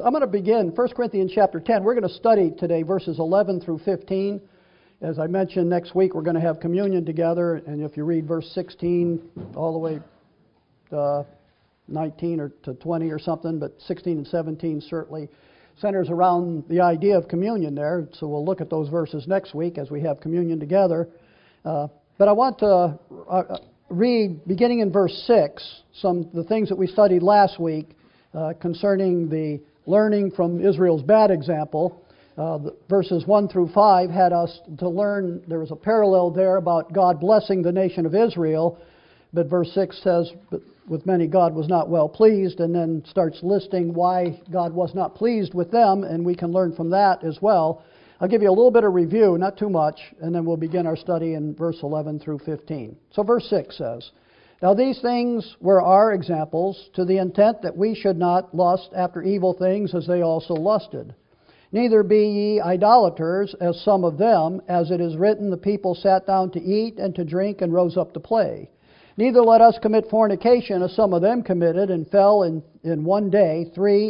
So I'm going to begin 1 Corinthians chapter 10. We're going to study today verses 11 through 15. As I mentioned, next week we're going to have communion together, and if you read verse 16 all the way to 19 or to 20 or something, but 16 and 17 certainly centers around the idea of communion there. So we'll look at those verses next week as we have communion together. But I want to read, beginning in verse 6, the things that we studied last week concerning the learning from Israel's bad example. Verses 1 through 5 had us to learn, there was a parallel there about God blessing the nation of Israel, but verse 6 says, "But with many God was not well pleased," and then starts listing why God was not pleased with them, and we can learn from that as well. I'll give you a little bit of review, not too much, and then we'll begin our study in verse 11 through 15. So verse 6 says, "Now these things were our examples, to the intent that we should not lust after evil things as they also lusted. Neither be ye idolaters, as some of them, as it is written, the people sat down to eat and to drink and rose up to play. Neither let us commit fornication, as some of them committed, and fell in one day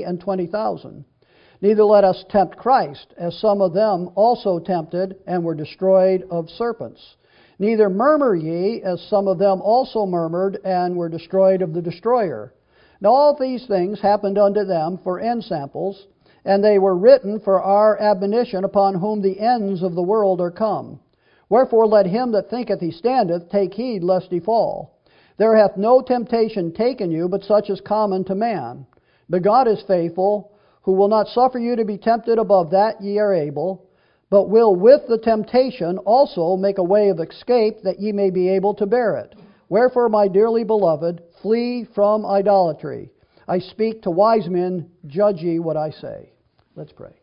23,000. Neither let us tempt Christ, as some of them also tempted, and were destroyed of serpents. Neither murmur ye, as some of them also murmured, and were destroyed of the destroyer. Now all these things happened unto them for ensamples, and they were written for our admonition, upon whom the ends of the world are come. Wherefore let him that thinketh he standeth take heed lest he fall. There hath no temptation taken you, but such as common to man. But God is faithful, who will not suffer you to be tempted above that ye are able, but will with the temptation also make a way of escape, that ye may be able to bear it. Wherefore, my dearly beloved, flee from idolatry. I speak to wise men, judge ye what I say." Let's pray.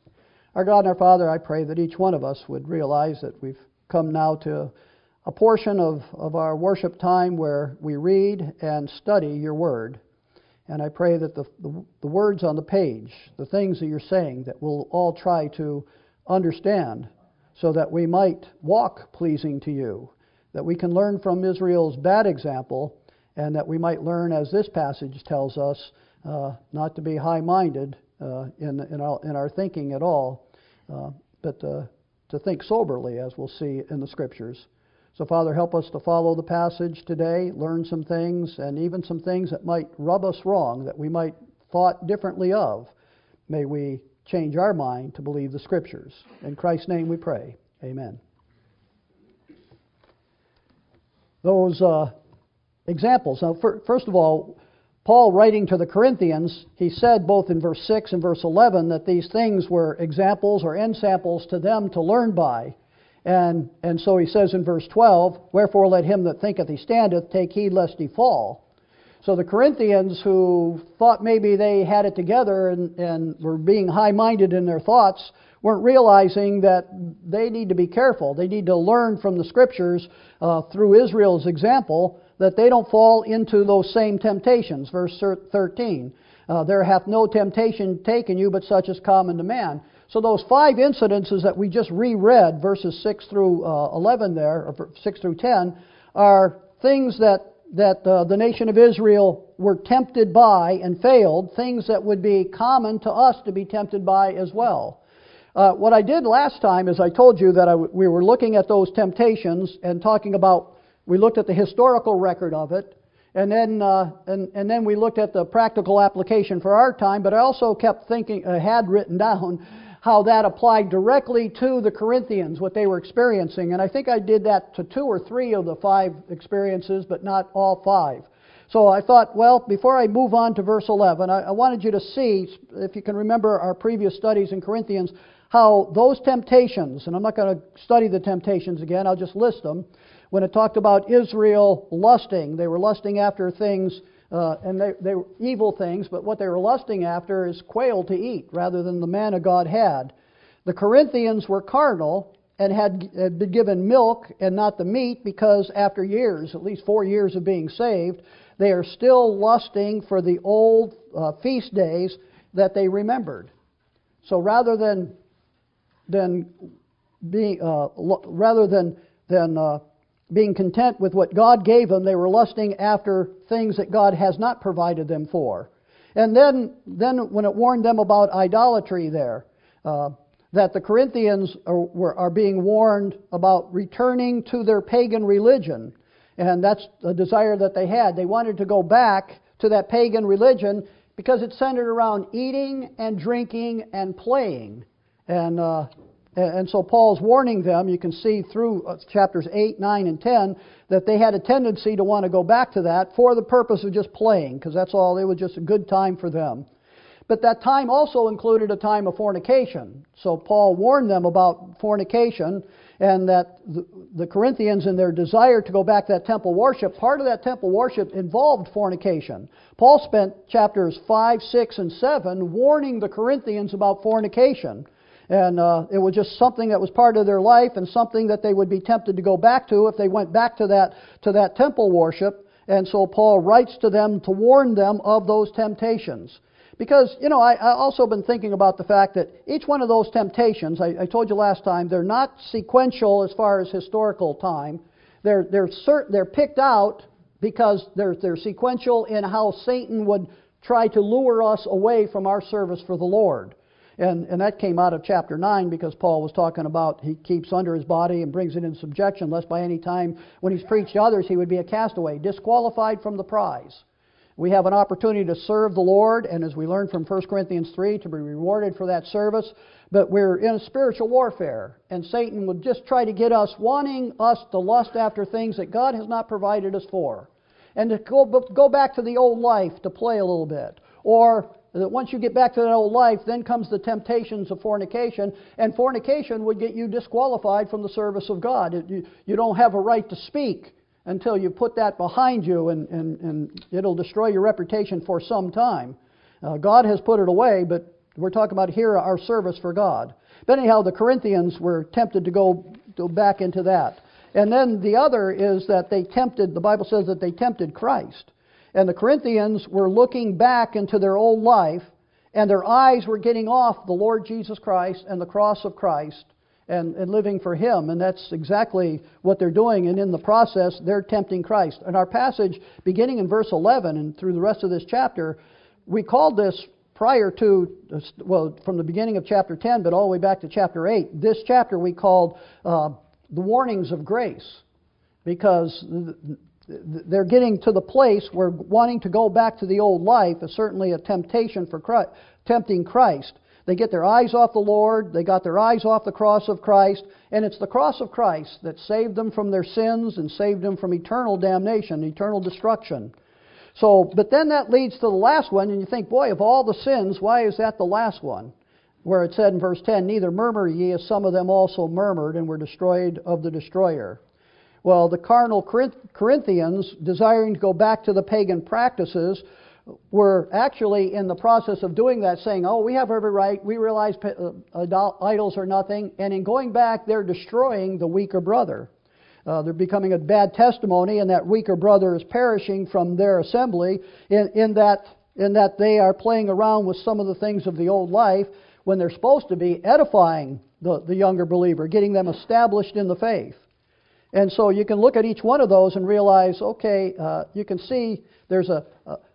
Our God and our Father, I pray that each one of us would realize that we've come now to a portion of our worship time where we read and study your word. And I pray that the words on the page, the things that you're saying, that we'll all try to understand so that we might walk pleasing to you, that we can learn from Israel's bad example, and that we might learn, as this passage tells us, not to be high-minded in our thinking at all, but to think soberly, as we'll see in the Scriptures. So, Father, help us to follow the passage today, learn some things, and even some things that might rub us wrong, that we might thought differently of. May we change our mind to believe the Scriptures. In Christ's name we pray. Amen. Those examples. Now, first of all, Paul, writing to the Corinthians, he said both in verse 6 and verse 11 that these things were examples or ensamples to them to learn by. And so he says in verse 12, "Wherefore let him that thinketh he standeth take heed lest he fall." So the Corinthians, who thought maybe they had it together and were being high-minded in their thoughts, weren't realizing that they need to be careful. They need to learn from the Scriptures through Israel's example that they don't fall into those same temptations. Verse 13, "There hath no temptation taken you, but such as common to man." So those 5 incidences that we just reread, verses 6 through 11 there, or 6 through 10, are things that the nation of Israel were tempted by and failed, things that would be common to us to be tempted by as well. What I did last time is I told you that we were looking at those temptations and talking about, we looked at the historical record of it, and then we looked at the practical application for our time, but I also kept thinking, had written down how that applied directly to the Corinthians, what they were experiencing. And I think I did that to 2 or 3 of the 5 experiences, but not all 5. So I thought, well, before I move on to verse 11, I wanted you to see, if you can remember our previous studies in Corinthians, how those temptations, and I'm not going to study the temptations again, I'll just list them. When it talked about Israel lusting, they were lusting after things, and they were evil things, but what they were lusting after is quail to eat rather than the manna God had. The Corinthians were carnal and had been given milk and not the meat, because after years, at least 4 years of being saved, they are still lusting for the old feast days that they remembered. So rather than being being content with what God gave them, they were lusting after things that God has not provided them for. And then when it warned them about idolatry there, that the Corinthians are being warned about returning to their pagan religion. And that's a desire that they had. They wanted to go back to that pagan religion because it centered around eating and drinking and playing. And so Paul's warning them, you can see through chapters 8, 9, and 10, that they had a tendency to want to go back to that for the purpose of just playing, because that's all, it was just a good time for them. But that time also included a time of fornication. So Paul warned them about fornication, and that the Corinthians, in their desire to go back to that temple worship, part of that temple worship involved fornication. Paul spent chapters 5, 6, and 7 warning the Corinthians about fornication. And it was just something that was part of their life and something that they would be tempted to go back to if they went back to that temple worship. And so Paul writes to them to warn them of those temptations. Because, I also been thinking about the fact that each one of those temptations, I told you last time, they're not sequential as far as historical time. They're picked out because they're sequential in how Satan would try to lure us away from our service for the Lord. And that came out of chapter 9 because Paul was talking about he keeps under his body and brings it in subjection, lest by any time when he's preached to others he would be a castaway, disqualified from the prize. We have an opportunity to serve the Lord, and as we learned from 1 Corinthians 3, to be rewarded for that service, but we're in a spiritual warfare, and Satan would just try to get us wanting us to lust after things that God has not provided us for, and to go back to the old life to play a little bit, or that once you get back to that old life, then comes the temptations of fornication, and fornication would get you disqualified from the service of God. You don't have a right to speak until you put that behind you, and it'll destroy your reputation for some time. God has put it away, but we're talking about here our service for God. But anyhow, the Corinthians were tempted to go back into that. And then the other is that the Bible says that they tempted Christ. And the Corinthians were looking back into their old life, and their eyes were getting off the Lord Jesus Christ and the cross of Christ and living for Him. And that's exactly what they're doing. And in the process, they're tempting Christ. And our passage, beginning in verse 11 and through the rest of this chapter, we called this prior to, from the beginning of chapter 10, but all the way back to chapter 8. This chapter we called the warnings of grace, because they're getting to the place where wanting to go back to the old life is certainly a temptation for Christ, tempting Christ. They get their eyes off the Lord, they got their eyes off the cross of Christ, and it's the cross of Christ that saved them from their sins and saved them from eternal damnation, eternal destruction. So, but then that leads to the last one, and you think, boy, of all the sins, why is that the last one? Where it said in verse 10, "Neither murmur ye, as some of them also murmured, and were destroyed of the destroyer." Well, the carnal Corinthians, desiring to go back to the pagan practices, were actually in the process of doing that, saying, oh, we have every right, we realize idols are nothing, and in going back, they're destroying the weaker brother. They're becoming a bad testimony, and that weaker brother is perishing from their assembly in that they are playing around with some of the things of the old life when they're supposed to be edifying the younger believer, getting them established in the faith. And so you can look at each one of those and realize, okay, you can see there's a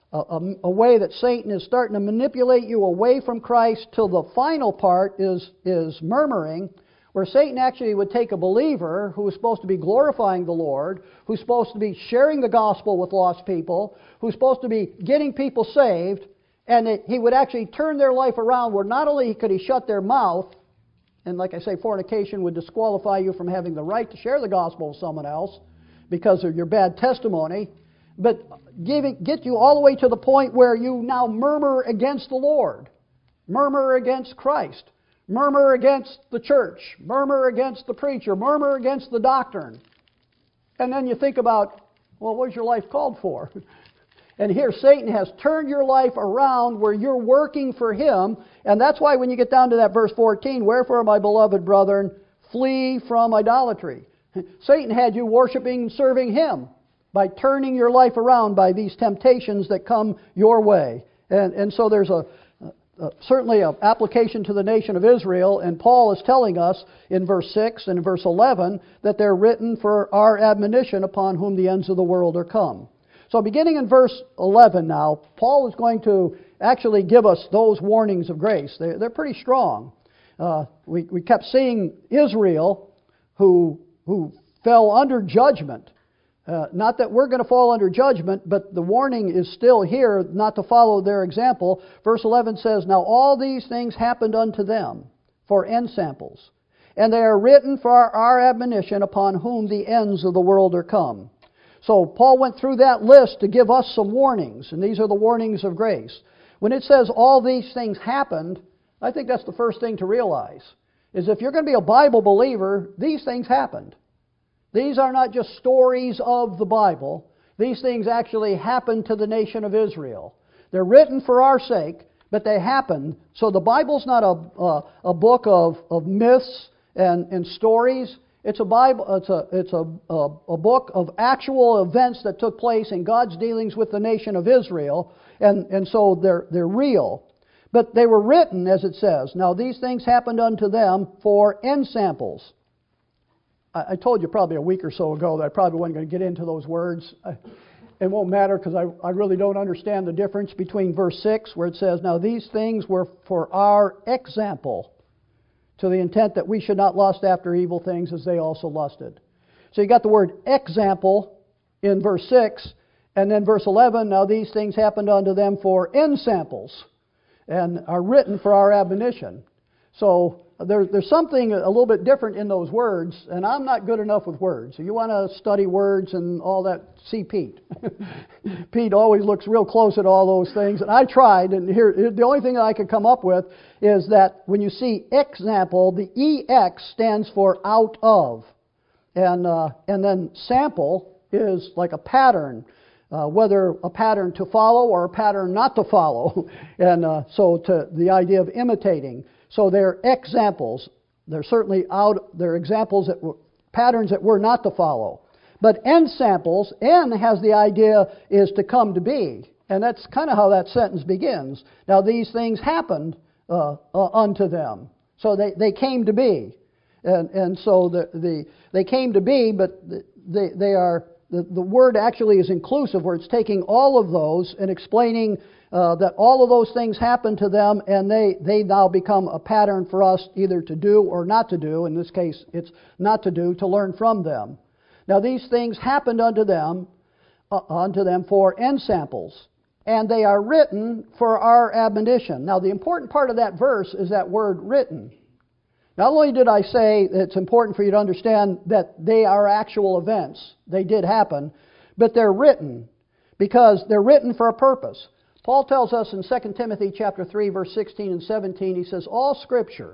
way that Satan is starting to manipulate you away from Christ till the final part is murmuring, where Satan actually would take a believer who is supposed to be glorifying the Lord, who's supposed to be sharing the gospel with lost people, who's supposed to be getting people saved, and he would actually turn their life around where not only could he shut their mouth, and like I say, fornication would disqualify you from having the right to share the gospel with someone else because of your bad testimony, but get you all the way to the point where you now murmur against the Lord, murmur against Christ, murmur against the church, murmur against the preacher, murmur against the doctrine. And then you think about, well, what is your life called for? And here Satan has turned your life around where you're working for him. And that's why when you get down to that verse 14, "Wherefore, my beloved brethren, flee from idolatry." Satan had you worshiping and serving him by turning your life around by these temptations that come your way. And so there's certainly an application to the nation of Israel. And Paul is telling us in verse 6 and in verse 11 that they're written for our admonition upon whom the ends of the world are come. So beginning in verse 11 now, Paul is going to actually give us those warnings of grace. They're pretty strong. We kept seeing Israel, who fell under judgment. Not that we're going to fall under judgment, but the warning is still here not to follow their example. Verse 11 says, "Now all these things happened unto them for ensamples, and they are written for our admonition, upon whom the ends of the world are come." So Paul went through that list to give us some warnings, and these are the warnings of grace. When it says all these things happened, I think that's the first thing to realize, is if you're going to be a Bible believer, these things happened. These are not just stories of the Bible. These things actually happened to the nation of Israel. They're written for our sake, but they happened. So the Bible's not a book of myths and stories. It's a Bible. It's a book of actual events that took place in God's dealings with the nation of Israel, and so they're real. But they were written, as it says. Now these things happened unto them for ensamples. I told you probably a week or so ago that I probably wasn't going to get into those words. It won't matter because I really don't understand the difference between verse 6 where it says, "Now these things were for our example, to the intent that we should not lust after evil things as they also lusted." So you got the word example in verse 6, and then verse 11, "Now these things happened unto them for ensamples, and are written for our admonition." So there's something a little bit different in those words, and I'm not good enough with words. So you want to study words and all that, see Pete. Pete always looks real close at all those things, and I tried, and here the only thing that I could come up with is that when you see example, the EX stands for out of, and then sample is like a pattern. Whether a pattern to follow or a pattern not to follow, and so to the idea of imitating. So they're examples. They're certainly they're examples that were patterns that we're not to follow. But ensamples, N has the idea is to come to be, and that's kind of how that sentence begins. Now these things happened unto them, so they came to be, and so they came to be, but they are. The word actually is inclusive, where it's taking all of those and explaining that all of those things happen to them, and they now become a pattern for us either to do or not to do. In this case, it's not to do, to learn from them. Now these things happened unto them for ensamples, and they are written for our admonition. Now the important part of that verse is that word written. Not only did I say it's important for you to understand that they are actual events, they did happen, but they're written because they're written for a purpose. Paul tells us in 2 Timothy chapter 3, verse 16 and 17, he says, all Scripture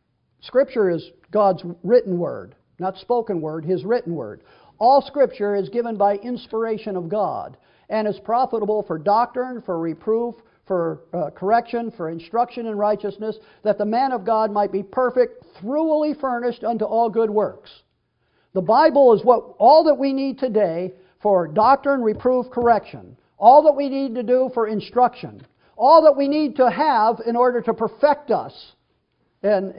is God's written word, not spoken word, His written word. All Scripture is given by inspiration of God and is profitable for doctrine, for reproof, for correction, for instruction in righteousness, that the man of God might be perfect, thoroughly furnished unto all good works. The Bible is all that we need today for doctrine, reproof, correction. All that we need to do for instruction. All that we need to have in order to perfect us and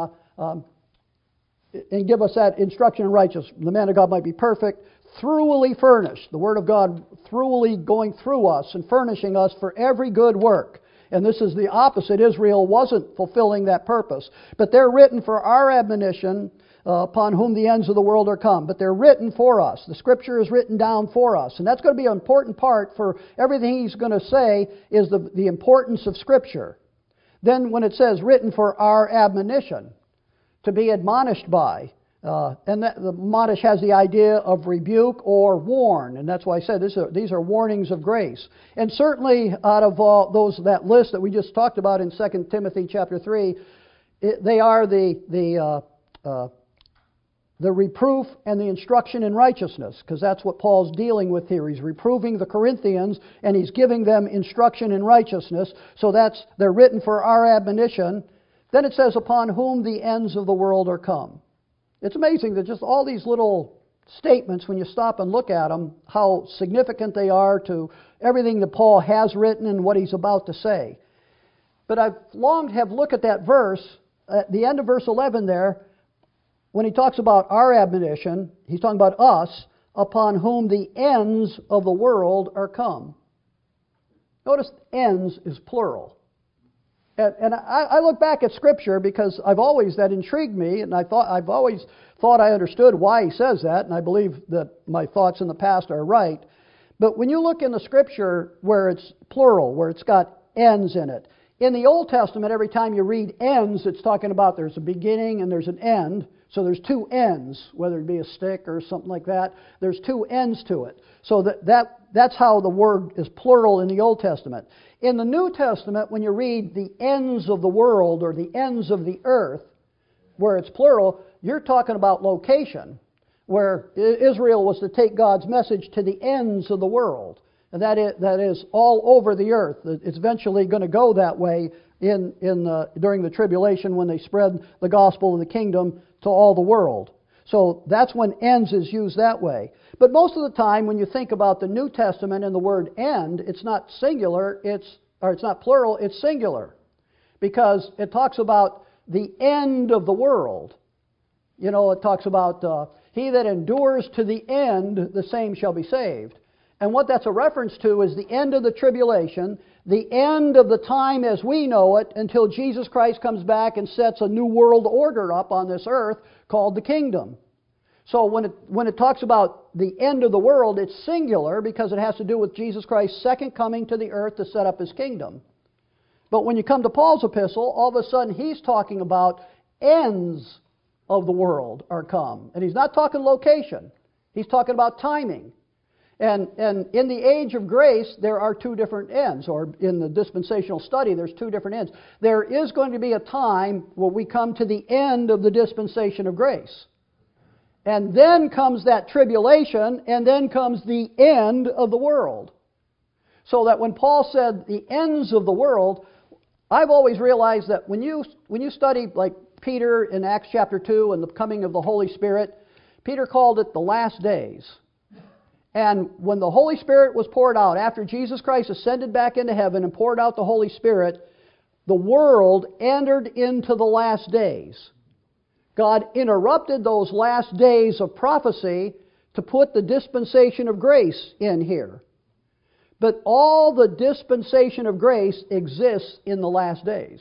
give us that instruction in righteousness. The man of God might be perfect, thoroughly furnished. The Word of God thoroughly going through us and furnishing us for every good work. And this is the opposite. Israel wasn't fulfilling that purpose. But they're written for our admonition, upon whom the ends of the world are come. But they're written for us. The Scripture is written down for us. And that's going to be an important part for everything he's going to say is the importance of Scripture. Then when it says written for our admonition, to be admonished by, and the admonish has the idea of rebuke or warn, and that's why I said these are warnings of grace. And certainly out of all that list that we just talked about in 2 Timothy chapter 3, they are the reproof and the instruction in righteousness, because that's what Paul's dealing with here. He's reproving the Corinthians and he's giving them instruction in righteousness. So they're written for our admonition. Then it says, upon whom the ends of the world are come. It's amazing that just all these little statements, when you stop and look at them, how significant they are to everything that Paul has written and what he's about to say. But I've longed to have look at that verse, at the end of verse 11 there, when he talks about our admonition, he's talking about us, upon whom the ends of the world are come. Notice ends is plural. And I look back at Scripture because that intrigued me, and I've always thought I understood why he says that, and I believe that my thoughts in the past are right. But when you look in the Scripture where it's plural, where it's got ends in it, in the Old Testament, every time you read ends, it's talking about there's a beginning and there's an end. So there's two ends, whether it be a stick or something like that. There's two ends to it. So that's how the word is plural in the Old Testament. In the New Testament, when you read the ends of the world or the ends of the earth, where it's plural, you're talking about location, where Israel was to take God's message to the ends of the world. And that is all over the earth. It's eventually going to go that way during the tribulation when they spread the gospel of the kingdom to all the world. So that's when ends is used that way. But most of the time when you think about the New Testament and the word end, it's not singular, it's not plural, it's singular. Because it talks about the end of the world. You know, it talks about he that endures to the end, the same shall be saved. And what that's a reference to is the end of the tribulation, the end of the time as we know it, until Jesus Christ comes back and sets a new world order up on this earth called the kingdom. So when it talks about the end of the world, it's singular because it has to do with Jesus Christ's second coming to the earth to set up His kingdom. But when you come to Paul's epistle, all of a sudden he's talking about ends of the world are come. And he's not talking location. He's talking about timing. And in the age of grace, there are two different ends, or in the dispensational study, there's two different ends. There is going to be a time where we come to the end of the dispensation of grace. And then comes that tribulation, and then comes the end of the world. So that when Paul said the ends of the world, I've always realized that when you study like Peter in Acts chapter 2 and the coming of the Holy Spirit, Peter called it the last days. And when the Holy Spirit was poured out, after Jesus Christ ascended back into heaven and poured out the Holy Spirit, the world entered into the last days. God interrupted those last days of prophecy to put the dispensation of grace in here. But all the dispensation of grace exists in the last days.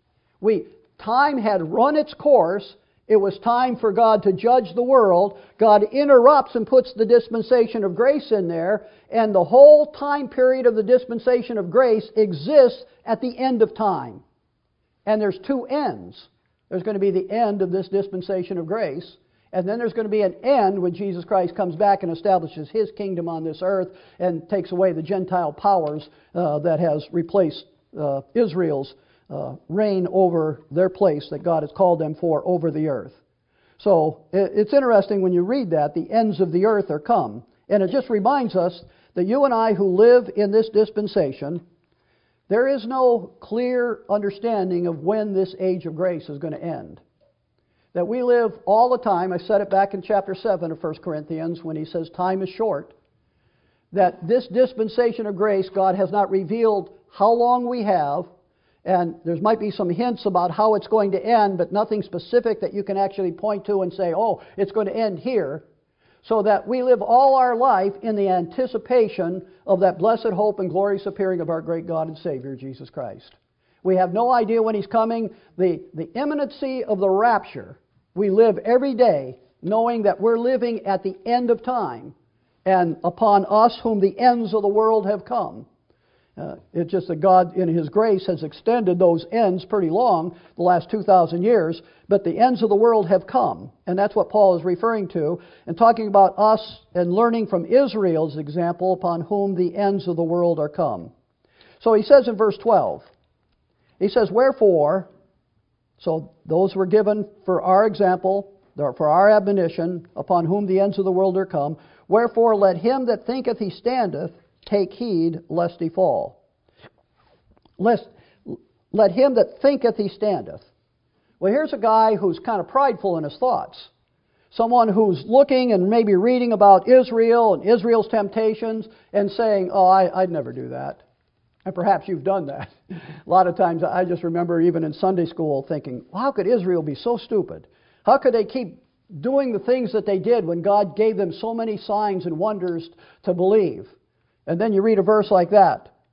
Time had run its course. It was time for God to judge the world. God interrupts and puts the dispensation of grace in there, and the whole time period of the dispensation of grace exists at the end of time. And there's two ends. There's going to be the end of this dispensation of grace, and then there's going to be an end when Jesus Christ comes back and establishes His kingdom on this earth and takes away the Gentile powers that has replaced Israel's reign over their place that God has called them for over the earth. So it's interesting when you read that, the ends of the earth are come. And it just reminds us that you and I who live in this dispensation, there is no clear understanding of when this age of grace is going to end. That we live all the time, I said it back in chapter 7 of 1 Corinthians when he says time is short, that this dispensation of grace, God has not revealed how long we have, and there might be some hints about how it's going to end, but nothing specific that you can actually point to and say, oh, it's going to end here. So that we live all our life in the anticipation of that blessed hope and glorious appearing of our great God and Savior, Jesus Christ. We have no idea when He's coming. The imminency of the rapture, we live every day knowing that we're living at the end of time, and upon us whom the ends of the world have come. It's just that God, in His grace, has extended those ends pretty long, the last 2,000 years, but the ends of the world have come. And that's what Paul is referring to, and talking about us and learning from Israel's example upon whom the ends of the world are come. So he says in verse 12, he says, wherefore, so those were given for our example, for our admonition, upon whom the ends of the world are come, wherefore let him that thinketh he standeth take heed lest he fall. Let him that thinketh he standeth. Well, here's a guy who's kind of prideful in his thoughts. Someone who's looking and maybe reading about Israel and Israel's temptations and saying, oh, I'd never do that. And perhaps you've done that. A lot of times I just remember even in Sunday school thinking, well, how could Israel be so stupid? How could they keep doing the things that they did when God gave them so many signs and wonders to believe? And then you read a verse like that.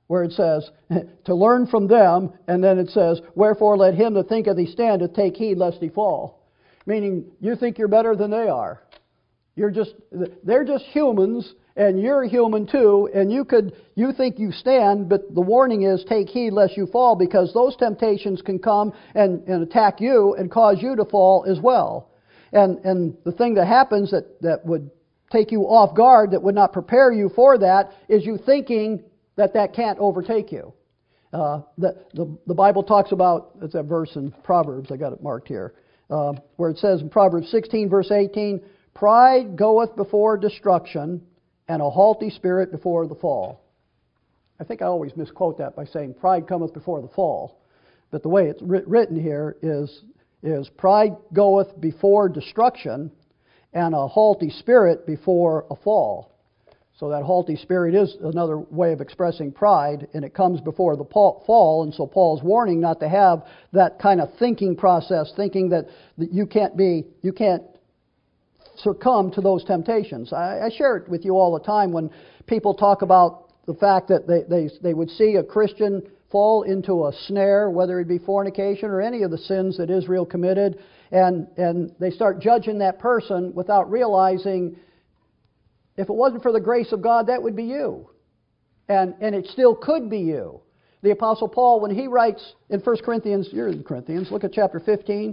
where it says, to learn from them, and then it says, wherefore let him that thinketh he standeth take heed lest he fall. Meaning, you think you're better than they are. They're just humans, and you're human too, and you think you stand, but the warning is take heed lest you fall, because those temptations can come and attack you and cause you to fall as well. And the thing that happens that would take you off guard, that would not prepare you for that, is you thinking that can't overtake you. The Bible talks about, it's a verse in Proverbs, I got it marked here, where it says in Proverbs 16 verse 18, pride goeth before destruction, and a haughty spirit before the fall. I think I always misquote that by saying pride cometh before the fall. But the way it's written here is pride goeth before destruction, and a haughty spirit before a fall. So that haughty spirit is another way of expressing pride, and it comes before the fall. And so Paul's warning not to have that kind of thinking process, thinking that you can't succumb to those temptations. I share it with you all the time when people talk about the fact that they would see a Christian fall into a snare, whether it be fornication or any of the sins that Israel committed, and they start judging that person without realizing, if it wasn't for the grace of God, that would be you. And it still could be you. The Apostle Paul, when he writes in 1 Corinthians, you're in Corinthians, look at chapter 15.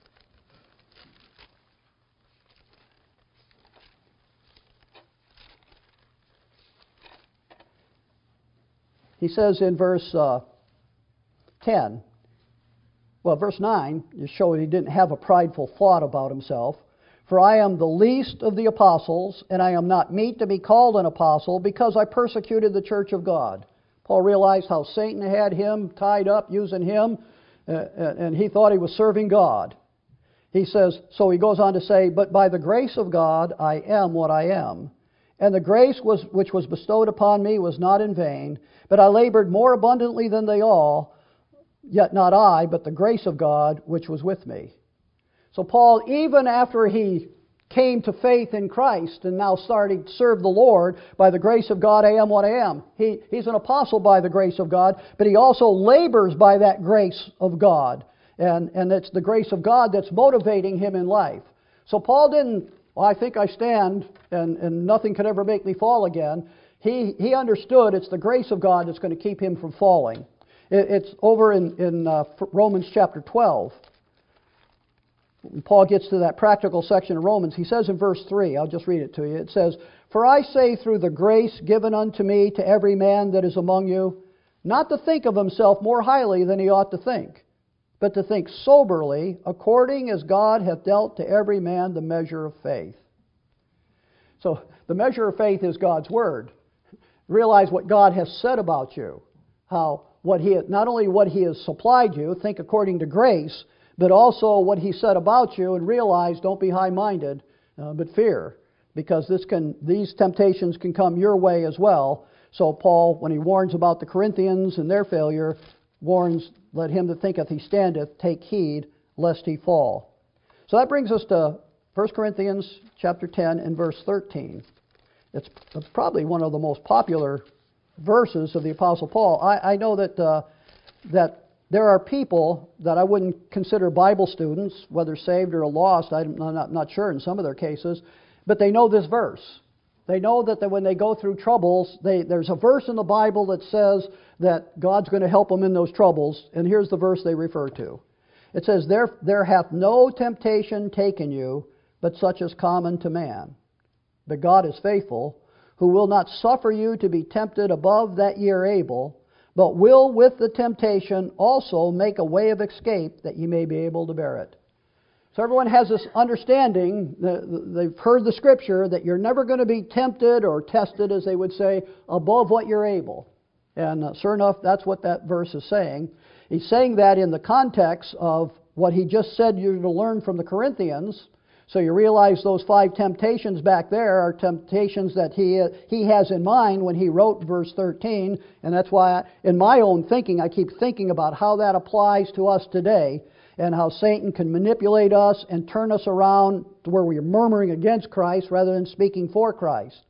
He says in verse 10, well, verse 9 is showing he didn't have a prideful thought about himself. For I am the least of the apostles, and I am not meet to be called an apostle, because I persecuted the church of God. Paul realized how Satan had him tied up, using him, and he thought he was serving God. He says, so he goes on to say, but by the grace of God I am what I am. And the grace which was bestowed upon me was not in vain, but I labored more abundantly than they all, yet not I, but the grace of God which was with me. So Paul, even after he came to faith in Christ and now starting to serve the Lord, by the grace of God I am what I am. He's an apostle by the grace of God, but he also labors by that grace of God. And it's the grace of God that's motivating him in life. So Paul didn't, well, I think I stand and nothing could ever make me fall again. He understood it's the grace of God that's going to keep him from falling. It's over in Romans chapter 12. When Paul gets to that practical section of Romans, he says in verse 3, I'll just read it to you. It says, for I say through the grace given unto me to every man that is among you, not to think of himself more highly than he ought to think, but to think soberly, according as God hath dealt to every man the measure of faith. So the measure of faith is God's Word. Realize what God has said about you. Not only what He has supplied you, think according to grace, but also what He said about you, and realize, don't be high-minded, but fear. Because these temptations can come your way as well. So Paul, when he warns about the Corinthians and their failure, warns, let him that thinketh he standeth take heed lest he fall. So that brings us to 1 Corinthians chapter 10 and verse 13. It's probably one of the most popular verses of the Apostle Paul. I know that there are people that I wouldn't consider Bible students, whether saved or lost, I'm not sure in some of their cases, but they know this verse. They know that when they go through troubles, there's a verse in the Bible that says that God's going to help them in those troubles, and here's the verse they refer to. It says, there hath no temptation taken you, but such as common to man. But God is faithful, who will not suffer you to be tempted above that ye are able, but will with the temptation also make a way of escape, that ye may be able to bear it. So everyone has this understanding, they've heard the Scripture, that you're never going to be tempted or tested, as they would say, above what you're able. And sure enough, that's what that verse is saying. He's saying that in the context of what he just said you're to learn from the Corinthians. So you realize those 5 temptations back there are temptations that he has in mind when he wrote verse 13. And that's why, in my own thinking, I keep thinking about how that applies to us today, and how Satan can manipulate us and turn us around to where we are murmuring against Christ rather than speaking for Christ.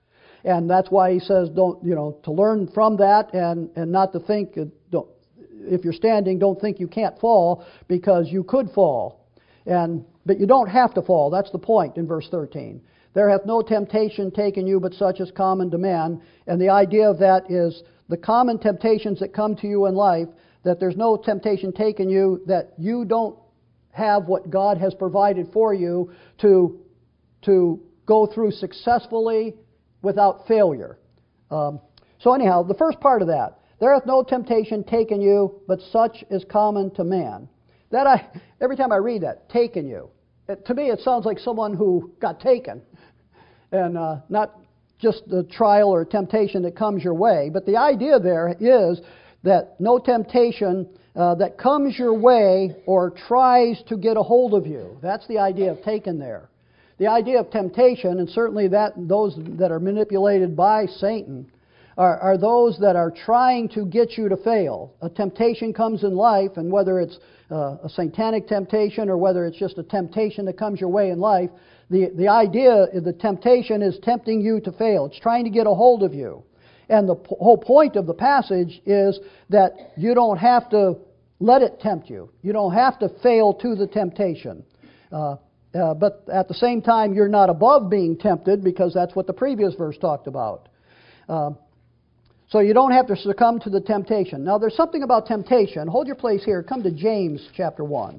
And that's why he says, don't, to learn from that and not to think, if you're standing, don't think you can't fall, because you could fall. But you don't have to fall. That's the point in verse 13. There hath no temptation taken you but such as common to man. And the idea of that is the common temptations that come to you in life, that there's no temptation taken you that you don't have what God has provided for you to go through successfully without failure. So anyhow, the first part of that, there hath no temptation taken you but such is common to man. Every time I read that, taken you, to me it sounds like someone who got taken, and not just the trial or temptation that comes your way. But the idea there is that no temptation that comes your way or tries to get a hold of you. That's the idea of taken there. The idea of temptation, and certainly those that are manipulated by Satan, are those that are trying to get you to fail. A temptation comes in life, and whether it's a satanic temptation or whether it's just a temptation that comes your way in life, the idea, the temptation is tempting you to fail. It's trying to get a hold of you. And the whole point of the passage is that you don't have to let it tempt you. You don't have to fail to the temptation. But at the same time, you're not above being tempted, because that's what the previous verse talked about. So you don't have to succumb to the temptation. Now, there's something about temptation. Hold your place here. Come to James chapter 1.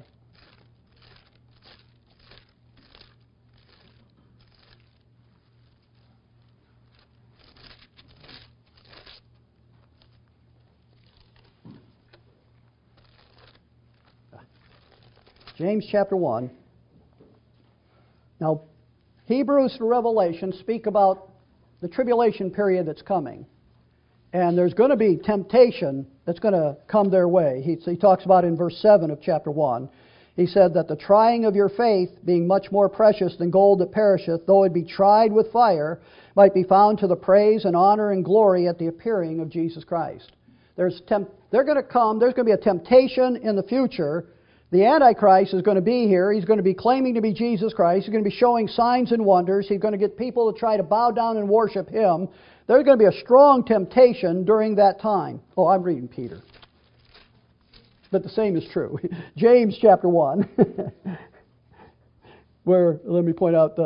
James chapter 1. Now, Hebrews through Revelation speak about the tribulation period that's coming. And there's going to be temptation that's going to come their way. He talks about in verse 7 of chapter 1. He said that the trying of your faith, being much more precious than gold that perisheth, though it be tried with fire, might be found to the praise and honor and glory at the appearing of Jesus Christ. They're going to come. There's going to be a temptation in the future. The Antichrist is going to be here. He's going to be claiming to be Jesus Christ. He's going to be showing signs and wonders. He's going to get people to try to bow down and worship Him. There's going to be a strong temptation during that time. Oh, I'm reading Peter. But the same is true. James chapter 1, where, let me point out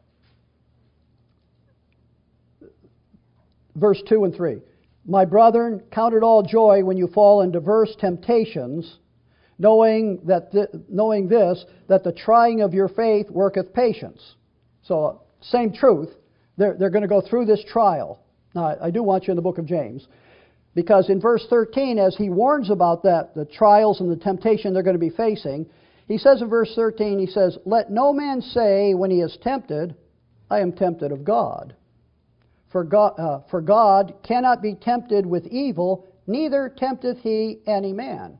verse 2 and 3. My brethren, count it all joy when you fall in diverse temptations, knowing this, that the trying of your faith worketh patience. So, same truth. They're going to go through this trial. Now, I do want you in the book of James, because in verse 13, as he warns about that, the trials and the temptation they're going to be facing, he says in verse 13, he says, let no man say when he is tempted, I am tempted of God. For God cannot be tempted with evil, neither tempteth He any man.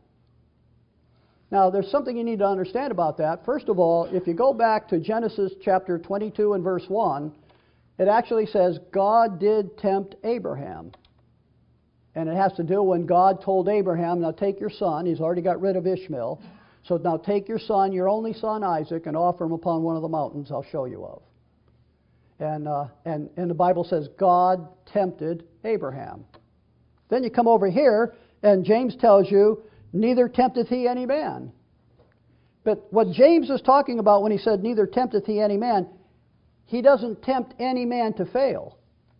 Now, there's something you need to understand about that. First of all, if you go back to Genesis chapter 22 and verse 1, it actually says God did tempt Abraham. And it has to do when God told Abraham, now take your son. He's already got rid of Ishmael. So now take your son, your only son Isaac, and offer him upon one of the mountains I'll show you of. And the Bible says God tempted Abraham. Then you come over here, and James tells you, neither tempteth he any man. But what James is talking about when he said, neither tempteth he any man, he doesn't tempt any man to fail.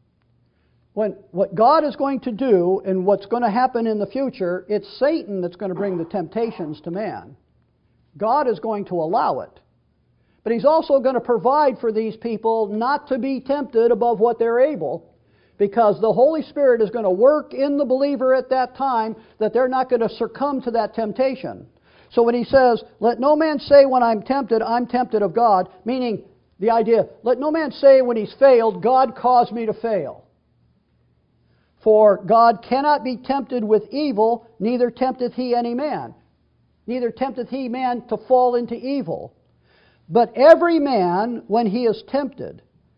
What God is going to do and what's going to happen in the future, it's Satan that's going to bring the temptations to man. God is going to allow it. But He's also going to provide for these people not to be tempted above what they're able, because the Holy Spirit is going to work in the believer at that time that they're not going to succumb to that temptation. So when He says, let no man say when I'm tempted of God, meaning the idea, let no man say when he's failed, God caused me to fail. For God cannot be tempted with evil, neither tempteth He any man. Neither tempteth He man to fall into evil. But every man, when he is tempted,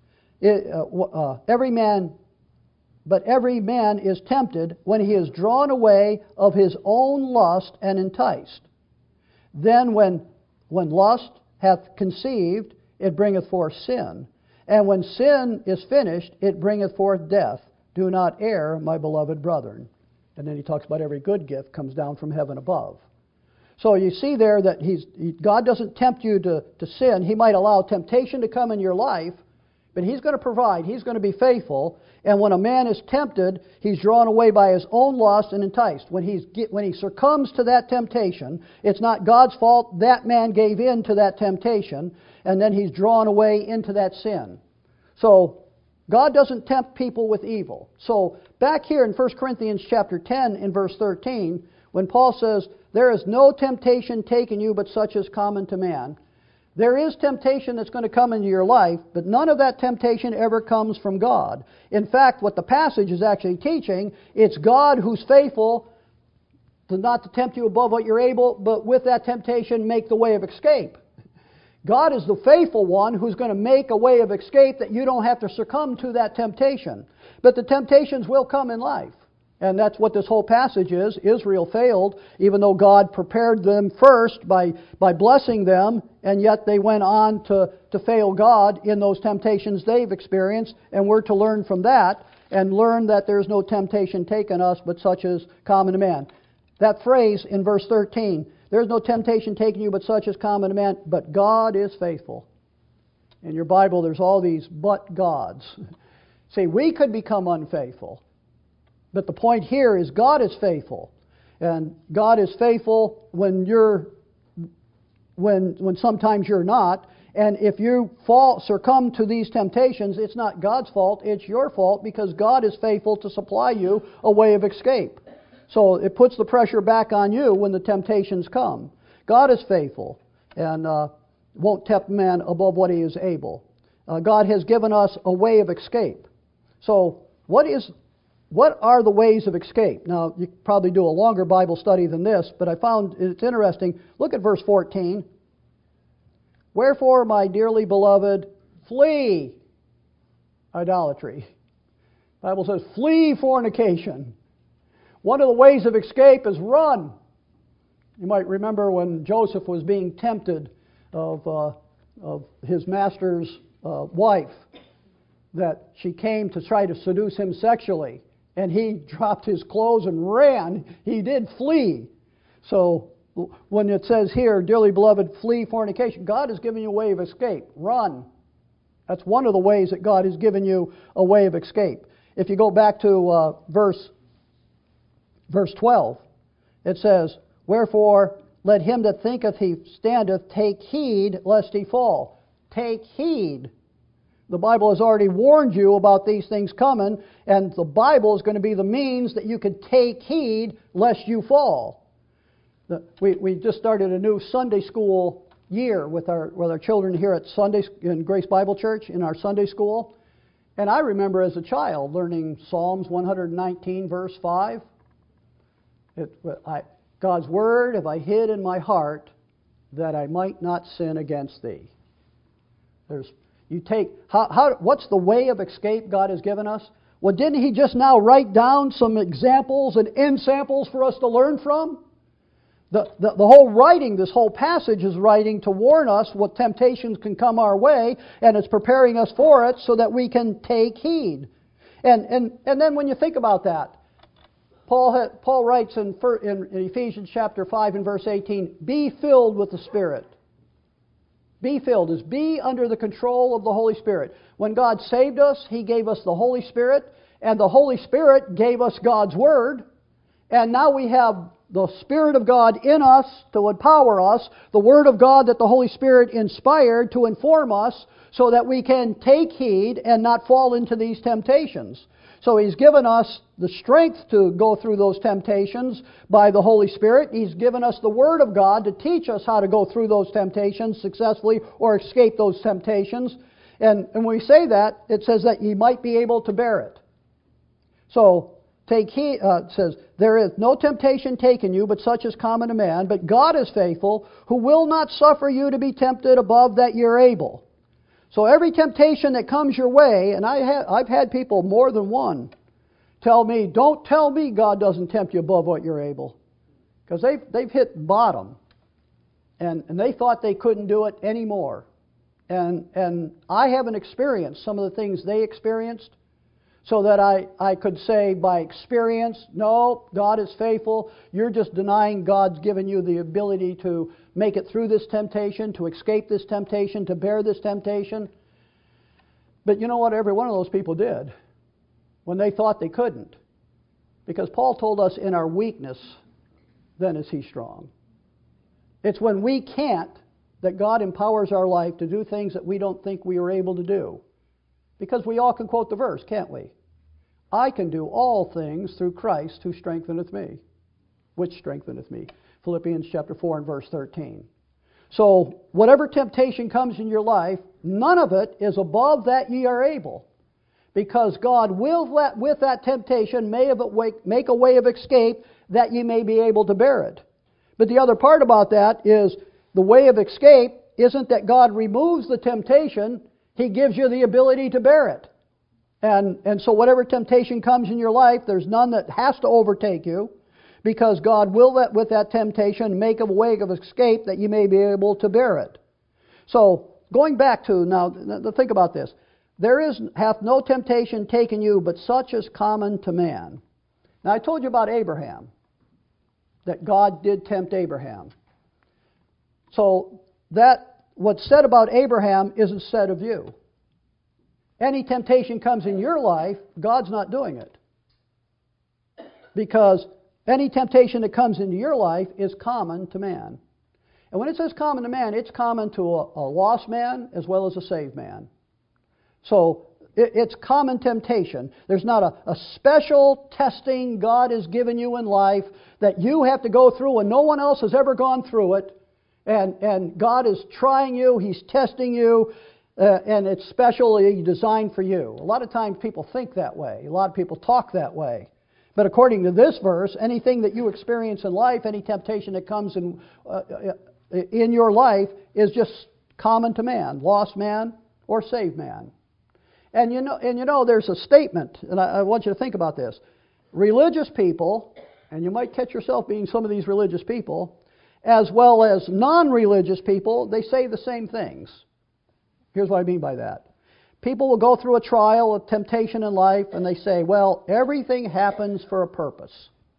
every man is tempted when he is drawn away of his own lust and enticed. Then when lust hath conceived, it bringeth forth sin. And when sin is finished, it bringeth forth death. Do not err, my beloved brethren. And then he talks about every good gift comes down from heaven above. So you see there that God doesn't tempt you to sin. He might allow temptation to come in your life, but He's going to provide. He's going to be faithful. And when a man is tempted, he's drawn away by his own lust and enticed. When he succumbs to that temptation, it's not God's fault. That man gave in to that temptation, and then he's drawn away into that sin. So God doesn't tempt people with evil. So back here in 1 Corinthians chapter 10 in verse 13, when Paul says, there is no temptation taken you but such as common to man. There is temptation that's going to come into your life, but none of that temptation ever comes from God. In fact, what the passage is actually teaching, it's God who's faithful to not to tempt you above what you're able, but with that temptation make the way of escape. God is the faithful one who's going to make a way of escape that you don't have to succumb to that temptation. But the temptations will come in life. And that's what this whole passage is. Israel failed, even though God prepared them first by blessing them, and yet they went on to fail God in those temptations they've experienced, and we're to learn from that, and learn that there's no temptation taken us, but such as common to man. That phrase in verse 13, there's no temptation taken you, but such as common to man, but God is faithful. In your Bible, there's all these but gods. See, we could become unfaithful. But the point here is God is faithful. And God is faithful when sometimes you're not. And if you succumb to these temptations, it's not God's fault, it's your fault, because God is faithful to supply you a way of escape. So it puts the pressure back on you when the temptations come. God is faithful and won't tempt man above what he is able. God has given us a way of escape. So what are the ways of escape? Now, you could probably do a longer Bible study than this, but I found it's interesting. Look at verse 14. Wherefore, my dearly beloved, flee idolatry. The Bible says, flee fornication. One of the ways of escape is run. You might remember when Joseph was being tempted of his master's wife, that she came to try to seduce him sexually. And he dropped his clothes and ran. He did flee. So when it says here, dearly beloved, flee fornication, God has given you a way of escape. Run. That's one of the ways that God has given you a way of escape. If you go back to verse 12, it says, wherefore let him that thinketh he standeth take heed lest he fall. Take heed. The Bible has already warned you about these things coming, and the Bible is going to be the means that you can take heed lest you fall. We just started a new Sunday school year with our children here at in Grace Bible Church in our Sunday school. And I remember as a child learning Psalms 119 verse 5. God's word have I hid in my heart that I might not sin against thee. What's the way of escape God has given us? Well, didn't He just now write down some examples and end samples for us to learn from? The whole writing, this whole passage is writing to warn us what temptations can come our way, and it's preparing us for it so that we can take heed. And then when you think about that, Paul writes in Ephesians chapter 5 and verse 18, be filled with the Spirit. Be filled is be under the control of the Holy Spirit. When God saved us, He gave us the Holy Spirit, and the Holy Spirit gave us God's Word, and now we have the Spirit of God in us to empower us, the Word of God that the Holy Spirit inspired to inform us so that we can take heed and not fall into these temptations. So He's given us the strength to go through those temptations by the Holy Spirit. He's given us the Word of God to teach us how to go through those temptations successfully or escape those temptations. And when we say that, it says that ye might be able to bear it. So, take heed, it says, there is no temptation taken you, but such as common to man. But God is faithful, who will not suffer you to be tempted above that you're able. So every temptation that comes your way, and I've had people more than one tell me, don't tell me God doesn't tempt you above what you're able. Because they've hit bottom. And they thought they couldn't do it anymore. And I haven't experienced some of the things they experienced, so that I could say by experience, no, God is faithful. You're just denying God's given you the ability to make it through this temptation, to escape this temptation, to bear this temptation. But you know what every one of those people did when they thought they couldn't? Because Paul told us, in our weakness, then is He strong. It's when we can't that God empowers our life to do things that we don't think we are able to do. Because we all can quote the verse, can't we? I can do all things through Christ who strengtheneth me. Which strengtheneth me? Philippians chapter 4 and verse 13. So, whatever temptation comes in your life, none of it is above that ye are able. Because God will let with that temptation make a way of escape that ye may be able to bear it. But the other part about that is the way of escape isn't that God removes the temptation. He gives you the ability to bear it. And so whatever temptation comes in your life, there's none that has to overtake you, because God will let with that temptation make a way of escape that you may be able to bear it. So, going back to, now, think about this. Hath no temptation taken you, but such as common to man. Now, I told you about Abraham, that God did tempt Abraham. So, what's said about Abraham isn't said of you. Any temptation comes in your life, God's not doing it. Because any temptation that comes into your life is common to man. And when it says common to man, it's common to a lost man as well as a saved man. So it's common temptation. There's not a special testing God has given you in life that you have to go through and no one else has ever gone through it. And God is trying you, He's testing you, and it's specially designed for you. A lot of times people think that way. A lot of people talk that way. But according to this verse, anything that you experience in life, any temptation that comes in your life is just common to man, lost man or saved man. And you know, there's a statement, and I want you to think about this. Religious people, and you might catch yourself being some of these religious people, as well as non-religious people, they say the same things. Here's what I mean by that. People will go through a trial, a temptation in life, and they say, well, everything happens for a purpose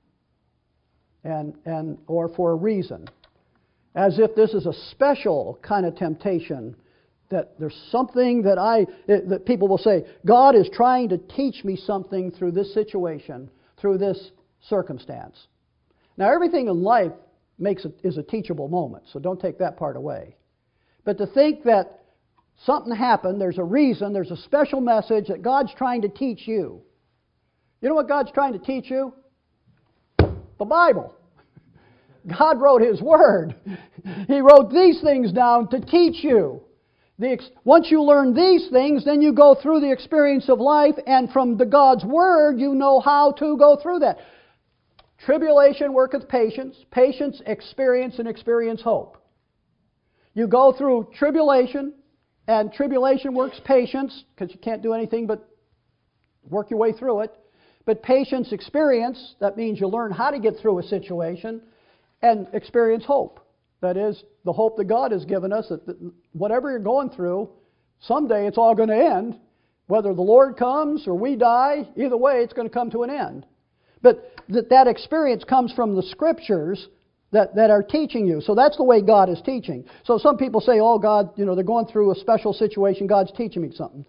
or for a reason. As if this is a special kind of temptation, that there's something that people will say, God is trying to teach me something through this situation, through this circumstance. Now, everything in life is a teachable moment, so don't take that part away. But to think that something happened, there's a reason, there's a special message that God's trying to teach you. You know what God's trying to teach you? The Bible. God wrote His Word. He wrote these things down to teach you. Once you learn these things, then you go through the experience of life, and from the God's Word, you know how to go through that. Tribulation worketh patience. Patience, experience, and experience hope. You go through tribulation, and tribulation works patience, because you can't do anything but work your way through it. But patience, experience, that means you learn how to get through a situation, and experience hope. That is, the hope that God has given us, that whatever you're going through, someday it's all going to end. Whether the Lord comes or we die, either way it's going to come to an end. But that experience comes from the Scriptures that are teaching you. So that's the way God is teaching. So some people say, oh, God, they're going through a special situation, God's teaching me something.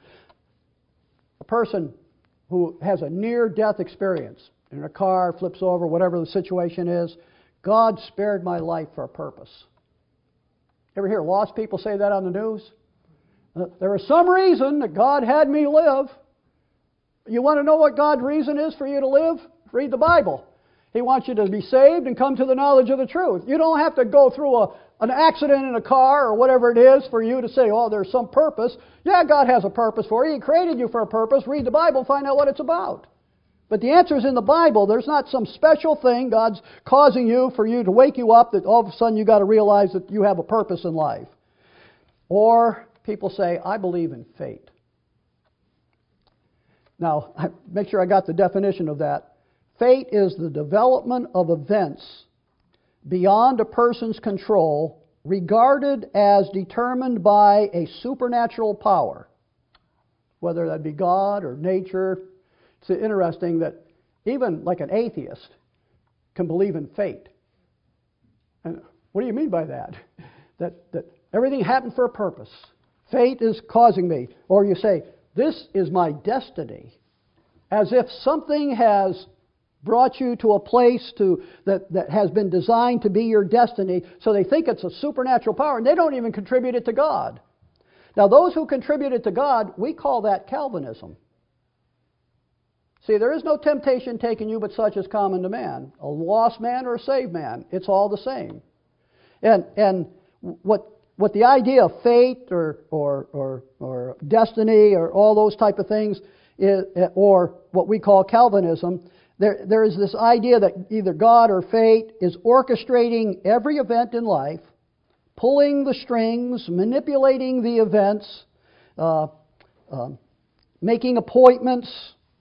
A person who has a near-death experience, in a car, flips over, whatever the situation is, God spared my life for a purpose. Ever hear lost people say that on the news? There was some reason that God had me live. You want to know what God's reason is for you to live? Read the Bible. He wants you to be saved and come to the knowledge of the truth. You don't have to go through an accident in a car or whatever it is for you to say, oh, there's some purpose. Yeah, God has a purpose for you. He created you for a purpose. Read the Bible, find out what it's about. But the answer is in the Bible. There's not some special thing God's causing you for you to wake you up that all of a sudden you got to realize that you have a purpose in life. Or people say, I believe in fate. Now, make sure I got the definition of that. Fate is the development of events beyond a person's control, regarded as determined by a supernatural power, whether that be God or nature. It's interesting that even like an atheist can believe in fate. And what do you mean by that? That everything happened for a purpose. Fate is causing me. Or you say, this is my destiny. As if something has brought you to a place that has been designed to be your destiny, so they think it's a supernatural power, and they don't even contribute it to God. Now, those who contribute it to God, we call that Calvinism. See, there is no temptation taken you but such as common to man. A lost man or a saved man, it's all the same. And what the idea of fate or destiny or all those type of things is, or what we call Calvinism, there is this idea that either God or fate is orchestrating every event in life, pulling the strings, manipulating the events, making appointments,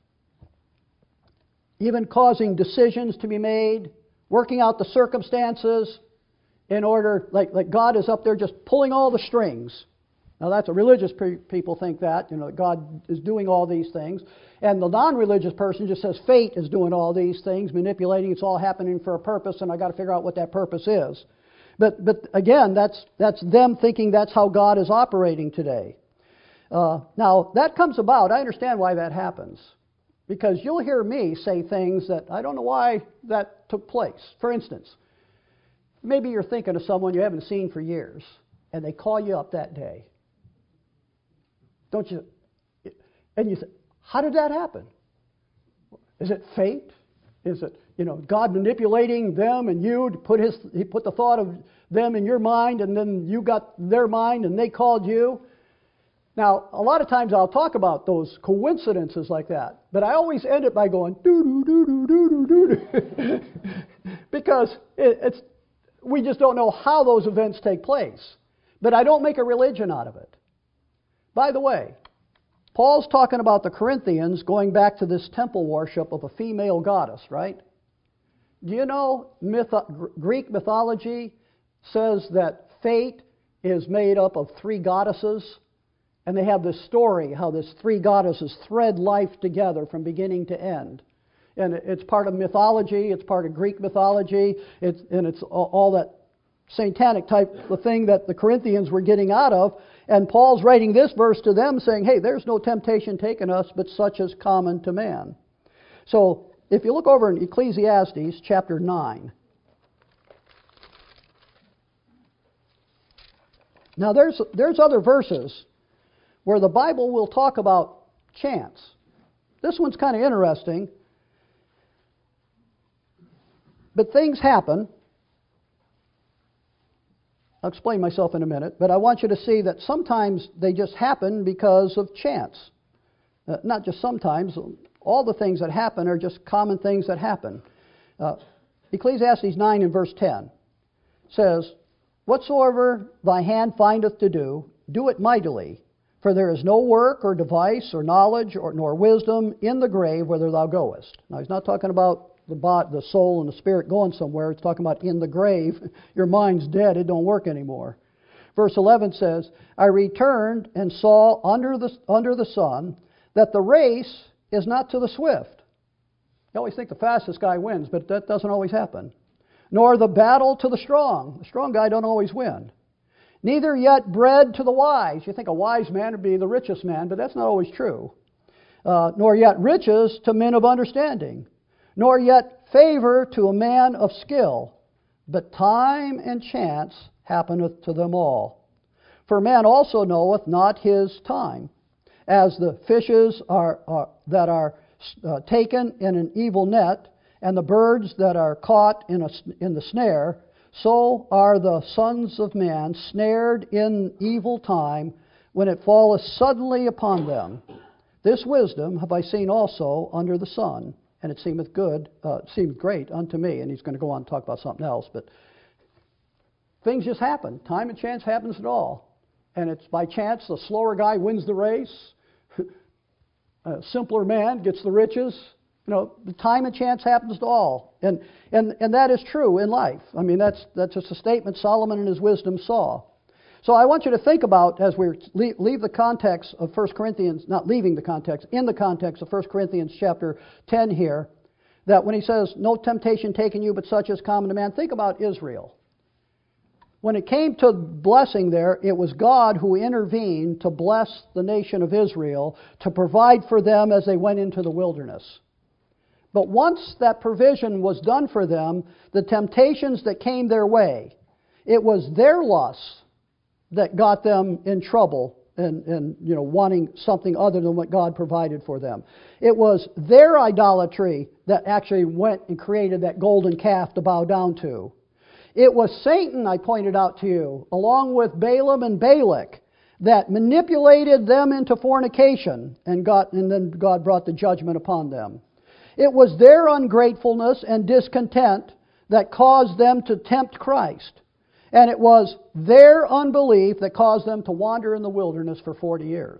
even causing decisions to be made, working out the circumstances in order, like God is up there just pulling all the strings. Now that's a religious people think that, that God is doing all these things. And the non-religious person just says fate is doing all these things, manipulating, it's all happening for a purpose, and I got to figure out what that purpose is. But again, that's them thinking that's how God is operating today. Now, that comes about, I understand why that happens. Because you'll hear me say things that I don't know why that took place. For instance, maybe you're thinking of someone you haven't seen for years, and they call you up that day. Don't you? And you say, how did that happen? Is it fate? Is it, God manipulating them and you to He put the thought of them in your mind, and then you got their mind and they called you? Now, a lot of times I'll talk about those coincidences like that, but I always end it by going doo-doo-doo-doo-doo-doo-doo. Because we just don't know how those events take place. But I don't make a religion out of it. By the way, Paul's talking about the Corinthians going back to this temple worship of a female goddess, right? Do you know Greek mythology says that fate is made up of three goddesses? And they have this story how these three goddesses thread life together from beginning to end. And it's part of mythology, it's part of Greek mythology, it's all that satanic type of thing that the Corinthians were getting out of. And Paul's writing this verse to them saying, hey, there's no temptation taken us but such as common to man. So if you look over in Ecclesiastes chapter 9. Now there's other verses where the Bible will talk about chance. This one's kind of interesting. But things happen. I'll explain myself in a minute, but I want you to see that sometimes they just happen because of chance. Not just sometimes. All the things that happen are just common things that happen. Ecclesiastes 9 and verse 10 says, whatsoever thy hand findeth to do, do it mightily. For there is no work or device or knowledge nor wisdom in the grave whither thou goest. Now he's not talking about the soul and the spirit going somewhere. It's talking about in the grave. Your mind's dead. It don't work anymore. Verse 11 says, I returned and saw under the sun that the race is not to the swift. You always think the fastest guy wins, but that doesn't always happen. Nor the battle to the strong. The strong guy don't always win. Neither yet bread to the wise. You think a wise man would be the richest man, but that's not always true. Nor yet riches to men of understanding. Nor yet favor to a man of skill. But time and chance happeneth to them all. For man also knoweth not his time. As the fishes that are taken in an evil net, and the birds that are caught in the snare, so are the sons of man snared in evil time, when it falleth suddenly upon them. This wisdom have I seen also under the sun, and it seemeth good, seemed great unto me. And he's going to go on and talk about something else, but things just happen. Time and chance happens at all. And it's by chance the slower guy wins the race. A simpler man gets the riches. You know, the time and chance happens to all. And that is true in life. I mean, that's just a statement Solomon in his wisdom saw. So I want you to think about, as we leave the context of 1 Corinthians, not leaving the context, in the context of 1 Corinthians chapter 10 here, that when he says, no temptation taken you but such as common to man, think about Israel. When it came to blessing there, it was God who intervened to bless the nation of Israel, to provide for them as they went into the wilderness. But once that provision was done for them, the temptations that came their way, it was their lusts that got them in trouble and wanting something other than what God provided for them. It was their idolatry that actually went and created that golden calf to bow down to. It was Satan, I pointed out to you, along with Balaam and Balak, that manipulated them into fornication, and then God brought the judgment upon them. It was their ungratefulness and discontent that caused them to tempt Christ. And it was their unbelief that caused them to wander in the wilderness for 40 years.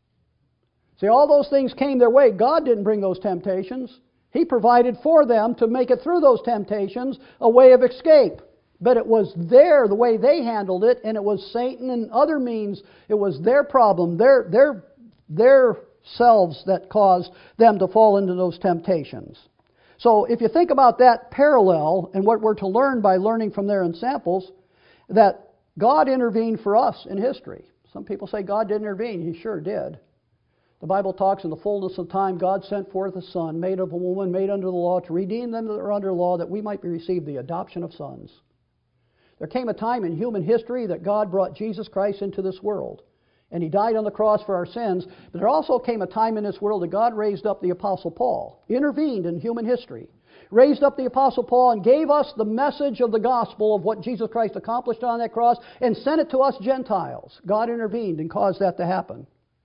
See, all those things came their way. God didn't bring those temptations. He provided for them to make it through those temptations a way of escape. But it was the way they handled it, and it was Satan and other means. It was their problem, their selves that caused them to fall into those temptations. So if you think about that parallel and what we're to learn by learning from their examples, that God intervened for us in history. Some people say God didn't intervene. He sure did. The Bible talks in the fullness of time, God sent forth a Son, made of a woman, made under the law, to redeem them that are under law, that we might receive the adoption of sons. There came a time in human history that God brought Jesus Christ into this world. And He died on the cross for our sins. But there also came a time in this world that God raised up the Apostle Paul, intervened in human history, raised up the Apostle Paul and gave us the message of the gospel of what Jesus Christ accomplished on that cross and sent it to us Gentiles. God intervened and caused that to happen.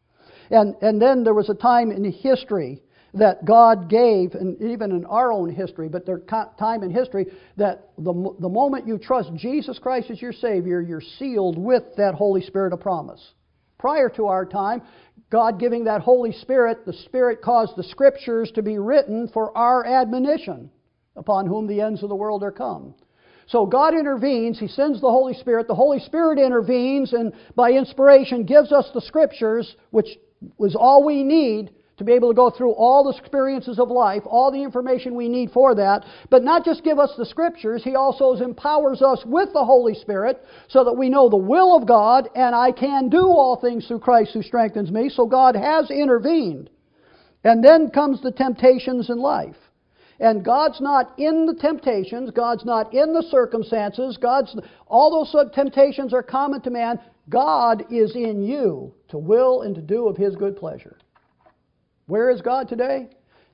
And then there was a time in history that God gave, and even in our own history, but there's time in history that the moment you trust Jesus Christ as your Savior, you're sealed with that Holy Spirit of promise. Prior to our time, God giving that Holy Spirit, the Spirit caused the Scriptures to be written for our admonition, upon whom the ends of the world are come. So God intervenes, He sends the Holy Spirit intervenes, and by inspiration gives us the Scriptures, which was all we need to be able to go through all the experiences of life, all the information we need for that, but not just give us the Scriptures, He also empowers us with the Holy Spirit so that we know the will of God, and I can do all things through Christ who strengthens me. So God has intervened. And then comes the temptations in life. And God's not in the temptations, God's not in the circumstances, all those temptations are common to man. God is in you to will and to do of His good pleasure. Where is God today?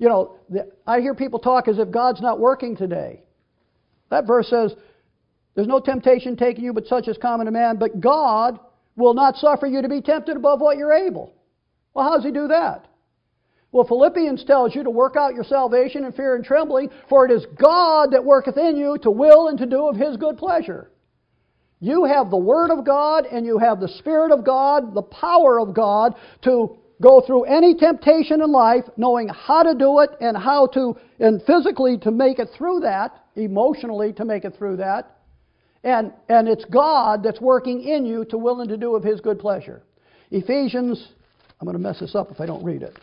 I hear people talk as if God's not working today. That verse says, there's no temptation taken you but such as common to man, but God will not suffer you to be tempted above what you're able. Well, how does He do that? Well, Philippians tells you to work out your salvation in fear and trembling, for it is God that worketh in you to will and to do of His good pleasure. You have the Word of God and you have the Spirit of God, the power of God to go through any temptation in life, knowing how to do it and physically to make it through that, emotionally to make it through that. And it's God that's working in you to will and to do of His good pleasure. Ephesians, I'm going to mess this up if I don't read it.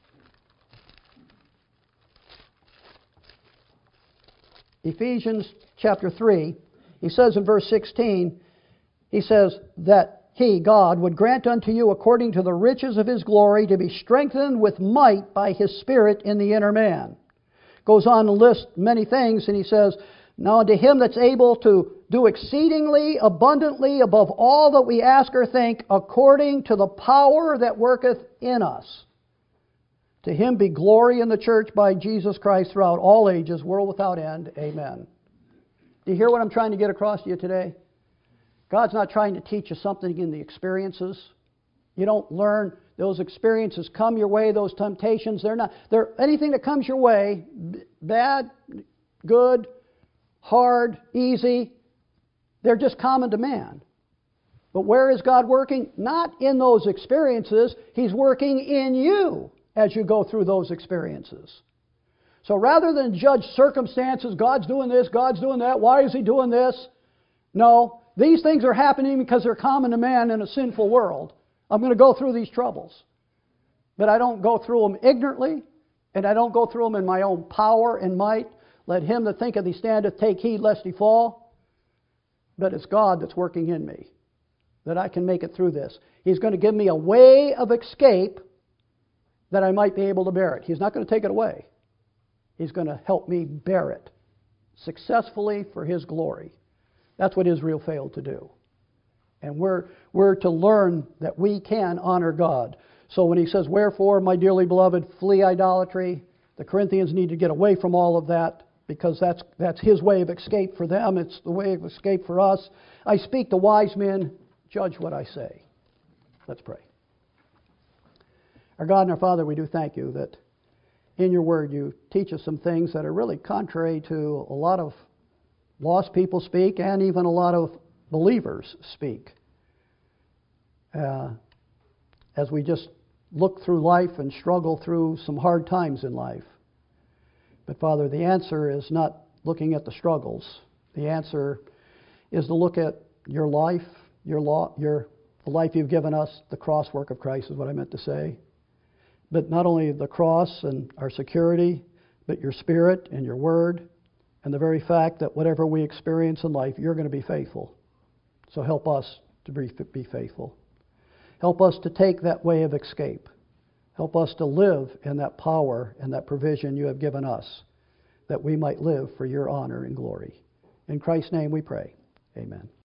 Ephesians chapter 3, he says in verse 16, he says that He, God, would grant unto you according to the riches of His glory to be strengthened with might by His Spirit in the inner man. Goes on to list many things, and he says, now unto Him that's able to do exceedingly abundantly above all that we ask or think, according to the power that worketh in us. To Him be glory in the church by Jesus Christ throughout all ages, world without end. Amen. Do you hear what I'm trying to get across to you today? God's not trying to teach you something in the experiences. You don't learn. Those experiences come your way, those temptations, they're anything that comes your way, bad, good, hard, easy, they're just common to man. But where is God working? Not in those experiences. He's working in you as you go through those experiences. So rather than judge circumstances, God's doing this, God's doing that, why is He doing this? No, these things are happening because they're common to man in a sinful world. I'm going to go through these troubles. But I don't go through them ignorantly, and I don't go through them in my own power and might. Let him that thinketh he standeth take heed lest he fall. But it's God that's working in me, that I can make it through this. He's going to give me a way of escape that I might be able to bear it. He's not going to take it away. He's going to help me bear it successfully for His glory. That's what Israel failed to do. And we're to learn that we can honor God. So when he says, wherefore, my dearly beloved, flee idolatry, the Corinthians need to get away from all of that, because that's his way of escape for them. It's the way of escape for us. I speak to wise men, judge what I say. Let's pray. Our God and our Father, we do thank you that in your word you teach us some things that are really contrary to a lot of lost people speak, and even a lot of believers speak. As we just look through life and struggle through some hard times in life. But Father, the answer is not looking at the struggles. The answer is to look at your life, the life you've given us. The cross work of Christ is what I meant to say. But not only the cross and our security, but your Spirit and your Word, and the very fact that whatever we experience in life, you're going to be faithful. So help us to be faithful. Help us to take that way of escape. Help us to live in that power and that provision you have given us, that we might live for your honor and glory. In Christ's name we pray. Amen.